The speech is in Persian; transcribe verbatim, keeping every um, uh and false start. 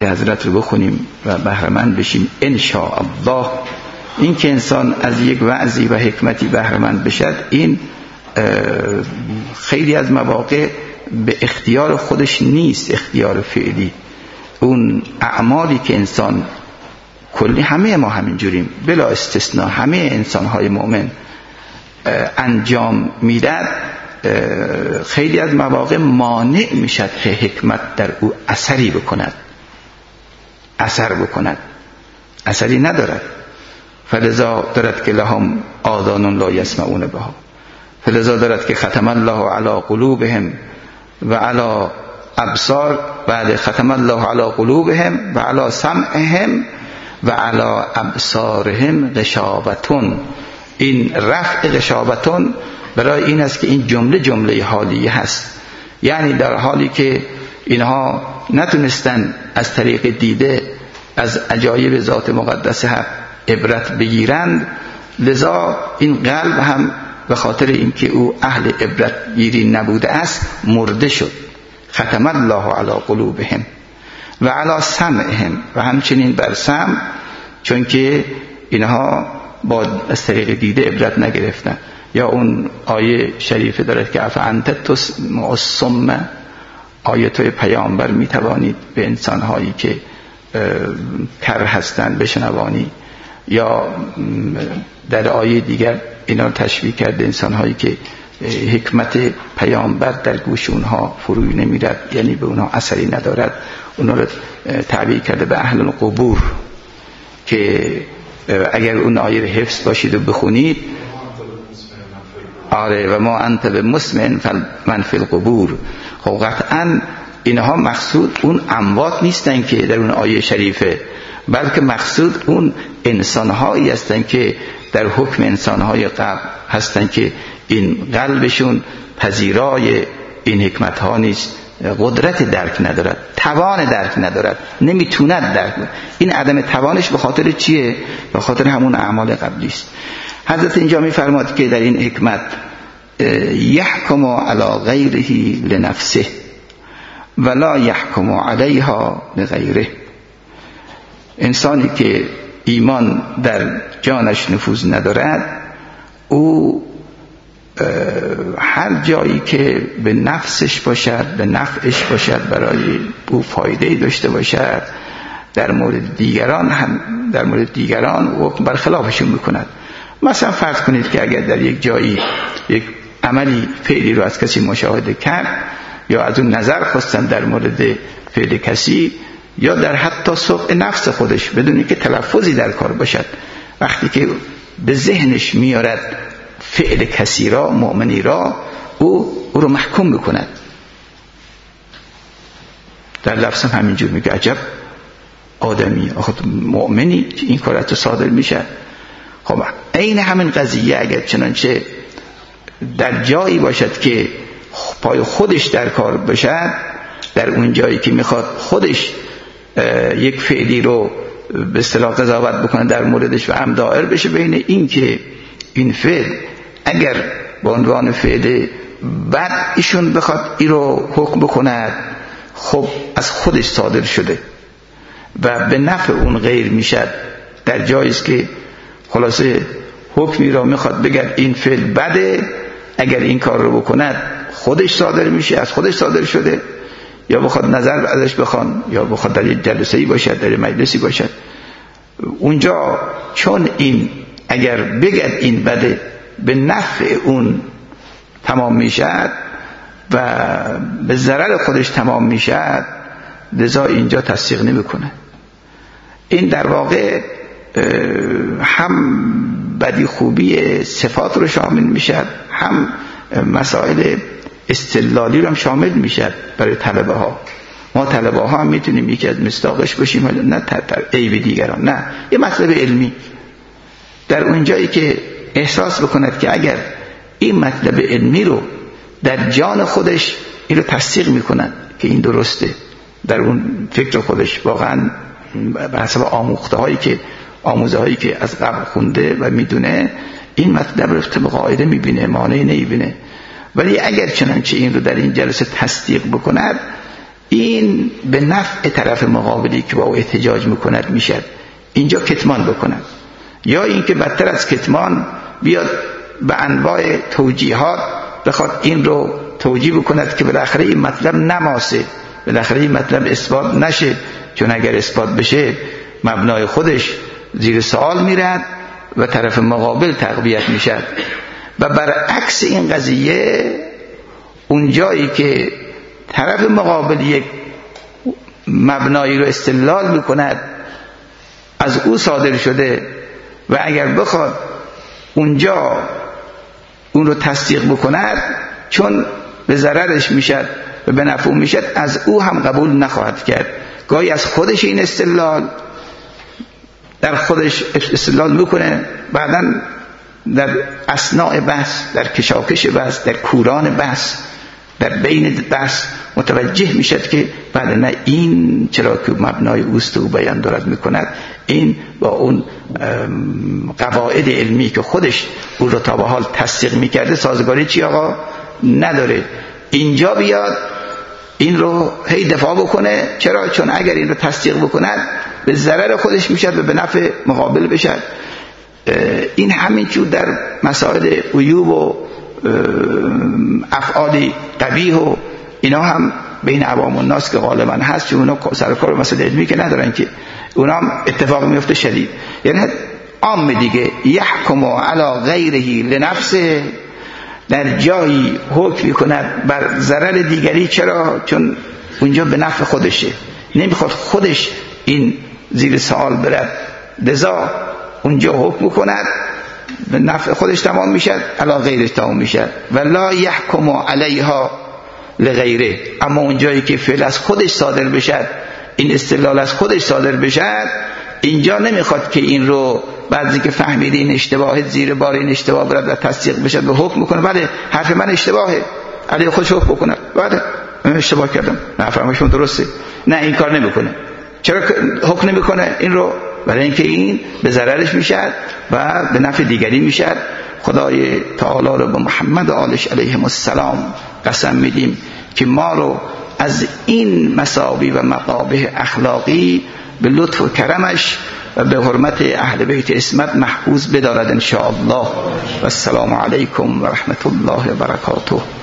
حضرت رو بخونیم و بهره‌مند بشیم ان شاء الله. این که انسان از یک وعظی و حکمتی بهره‌مند بشد، این خیلی از مواقع به اختیار خودش نیست، اختیار فعلی. اون اعمالی که انسان، کلی همه ما همینجوریم بلا استثناء، همه انسان‌های مؤمن انجام میدن، خیلی از مواقع مانع میشد که حکمت در او اثری بکند اثر بکند اثری ندارد. فلذا دارد که لهم آذان لا یسمعون بها، فلذا دارد که ختم الله علی قلوبهم و علی ابصار، بعد ختم الله علی قلوبهم و علی سمعهم و علی ابصارهم غشاوتون. این رفع غشاوتون برای این است که این جمله جمله حالیه هست، یعنی در حالی که اینها نتونستن از طریق دیده از عجایب ذات مقدس حق عبرت بگیرند، لذا این قلب هم به خاطر اینکه او اهل عبرت گیری نبوده است مرده شد. ختم الله علی قلوبهم و علی سمعهم، و همچنین بر سمع، چون که اینها با از طریق دیده عبرت نگرفتن. یا اون آیه شریفه دارد که افانت تسمع الصم، آیه توی پیامبر میتوانید به انسانهایی که کر هستند بشنوانی. یا در آیه دیگر اینا تشبیه کرده انسانهایی که حکمت پیامبر در گوش اونها فروی نمیرد، یعنی به اونها اثری ندارد. اونها رو تعبیر کرده به اهل القبور که اگر اون آیه رو حفظ باشید و بخونید، آره و ما انت بمسمع من فی القبور. خب قطعا اینها مقصود اون اموات نیستن که در اون آیه شریفه، بلکه مقصود اون انسانهایی هستن که در حکم انسانهای قبل هستن که این قلبشون پذیرای این حکمت ها نیست، قدرت درک ندارد، توان درک ندارد، نمیتوند درک. این عدم توانش به خاطر چیه؟ به خاطر همون اعمال قبلی است. حضرت اینجا میفرماد که در این حکمت یحکم علی غیره لنفسه ولا یحکم علیها لغیره. انسانی که ایمان در جانش نفوذ ندارد، او هر جایی که به نفسش باشد، به نفعش باشد، برای او فایده داشته باشد، در مورد دیگران هم در مورد دیگران حکم برخلافشون میکند. مثلا فرض کنید که اگر در یک جایی یک عملی فعلی رو از کسی مشاهده کرد، یا از اون نظر خواستن در مورد فعل کسی، یا در حتی سوء نفس خودش بدون که تلفظی در کار باشد، وقتی که به ذهنش میارد فعل کسی را، مؤمنی را، او او رو محکوم میکند. در لفظ هم همینجور میگه عجب آدمی، آخه مؤمنی این کارت رو صادر میشه. خب این همین قضیه اگر چنانچه در جایی باشد که پای خودش در کار باشد، در اون جایی که میخواد خودش یک فعلی رو به اصطلاح قضاوت بکنه در موردش و هم دائر بشه بین این که این فعل اگر به عنوان فعل بد ایشون بخواد این رو حکم بکند، خب از خودش صادر شده و به نفع اون غیر میشد. در جایی است که خلاصه حکمی را میخواد بگه این فعل بده، اگر این کار رو بکند خودش صادر میشه، از خودش صادر شده، یا بخواد نظر ازش بخوان، یا بخواد در یک جلسه‌ای باشد، در مجلسی باشد، اونجا چون این اگر بگد این بده به نفع اون تمام میشد و به ضرر خودش تمام میشد، لذا اینجا تصدیق نمیکنه. این در واقع هم بدی خوبی صفات رو شامل میشد، هم مسائل استدلالی رو هم شامل میشد برای طلبه ها. ما طلبه ها هم میتونیم یکی از مصداقش باشیم، نه تر عیب دیگران، نه، یه مطلب علمی در اونجایی که احساس بکند که اگر این مطلب علمی رو در جان خودش این رو تصدیق میکند که این درسته، در اون فکر خودش واقعا به حسب آموخته هایی که آموزه هایی که از قبل خونده و میدونه، این مطلب رو طبق قاعده میبینه، مانعی نمیبینه. ولی اگر چنانچه این رو در این جلسه تصدیق بکند، این به نفع طرف مقابلی که با او احتجاج میکند میشد. اینجا کتمان بکند، یا اینکه بدتر از کتمان بیاد به انواع توجیهات بخواد این رو توجیه بکند که بالاخره این مطلب نماسه، بالاخره این مطلب اثبات نشه، چون اگر اثبات بشه مبنای خودش زیر سوال میرد و طرف مقابل تقویت میشد. و برعکس این قضیه، اون جایی که طرف مقابل یک مبنایی رو استدلال میکند از او صادر شده و اگر بخواد اونجا اون رو تصدیق بکند، چون به ضررش میشد و به نفع میشد، از او هم قبول نخواهد کرد. گاهی از خودش این استدلال در خودش استدلال میکنه، بعداً در اثناء بحث، در کشاکش بحث، در کوران بحث، در بین بحث متوجه میشد که بله نه، این چرا که مبنای اوست و بیان دارد میکند، این با اون قواعد علمی که خودش اون رو تا به حال تصدیق میکرده سازگاری چی آقا نداره. اینجا بیاد این رو هی دفاع بکنه. چرا؟ چون اگر این رو تصدیق بکند به ضرر خودش میشد و به نفع مقابل بشد. این همین که در مسائل عیوب و افعال قبیح و اینا هم بین عوام الناس که غالبا هست، چون اونا سرکار و مسائل علمی که ندارن که اونا هم اتفاق میفته شدید. یعنی عام دیگه یحکم علی غیره لنفسه، در جایی حکم کند بر ضرر دیگری. چرا؟ چون اونجا به نفع خودشه، نمیخواد خودش این زیر سوال برد، لذا اونجا حکم کند به نفع خودش تمام میشد، علی غیرش تمام میشد. و لا یحکم علیها لغیره. اما اونجایی که فعل از خودش صادر بشد، این استدلال از خودش صادر بشد، اینجا نمیخواد که این رو بعضی که فهمیده این اشتباهه زیر بار این اشتباه برد و تصدیق بشد و حکم کنه بله حرف من اشتباهه، علی خودش حکم کنه بله من اشتباه کردم، نه فرمایشون درسته. نه، این کار نمیکنه. چرا حکم نمیکنه این رو؟ برای اینکه این به ضررش میشد و به نفع دیگری میشد. خدای تعالی رو به محمد و آلش علیهم السلام قسم میدیم که ما رو از این مساوی و مقابح اخلاقی به لطف و کرمش و به حرمت اهل بیت عصمت محفوظ بدارد ان شاء الله. و السلام علیکم و رحمت الله و برکاته.